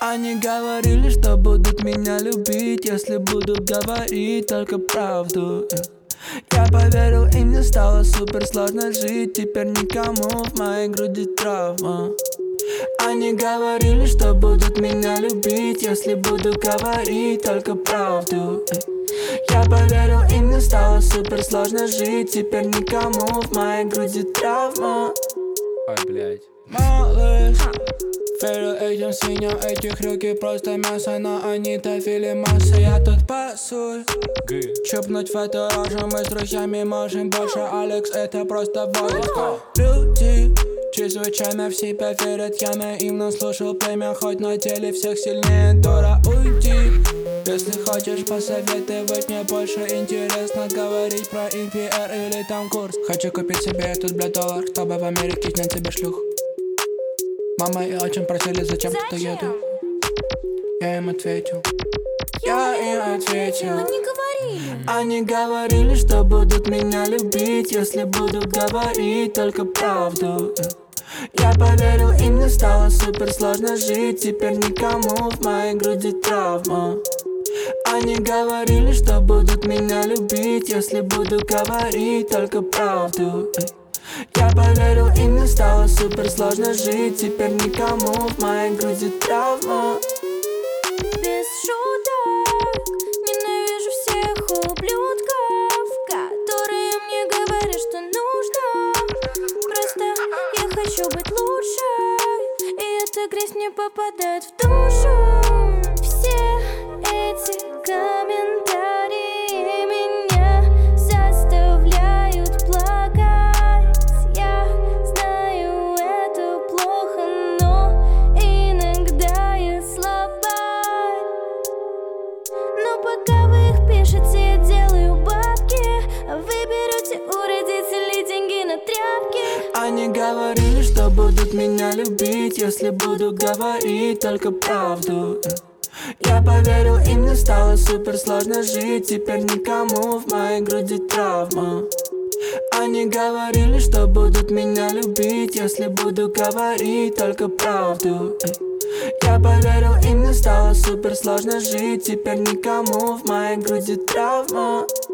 Они говорили, что будут меня любить, если буду говорить только правду. Я поверил, и мне стало супер сложно жить. Теперь никому в моей груди травма. Они говорили, что будут меня любить, если буду говорить только правду. Я поверил, и мне стало супер сложно жить. Теперь никому в моей груди травма. Ой, блядь. Малыш, верю этим свиньям, этих руки просто мясо, но они давили массы. Я тут пасуй, чупнуть в эту рожу, мы с друзьями можем больше. Алекс, это просто водка. Люди чрезвычайно в себя верят, я наивно слушал племя, хоть на деле всех сильнее дура. Уйди, если хочешь посоветовать, мне больше интересно говорить про NPR или там курс. Хочу купить себе этот, блядь, доллар, чтобы в Америке снять себе шлюх. Мама и отчим просили, зачем кто еду. Я им ответил. Они говорили, что будут меня любить, если буду говорить только правду. Я поверил, и мне стало супер сложно жить. Теперь никому в моей груди травма. Они говорили, что будут меня любить, если буду говорить только правду. Я поверил, и мне стало супер сложно жить. Теперь никому в моей груди травма. Без шуток ненавижу всех ублюдков, которые мне говорят, что нужно. Просто я хочу быть лучше, и эта грязь не попадает в душу. Все эти комментарии меня заставляют плакать. Я знаю, это плохо, но иногда я слаба. Но пока вы их пишете, я делаю бабки, а вы берете у родителей деньги на тряпки. Они говорили, что будут меня любить, если буду говорить только правду. Я поверил, и мне стало супер сложно жить. Теперь никому в моей груди травма. Они говорили, что будут меня любить, если буду говорить только правду. Я поверил, и мне стало супер сложно жить. Теперь никому в моей груди травма.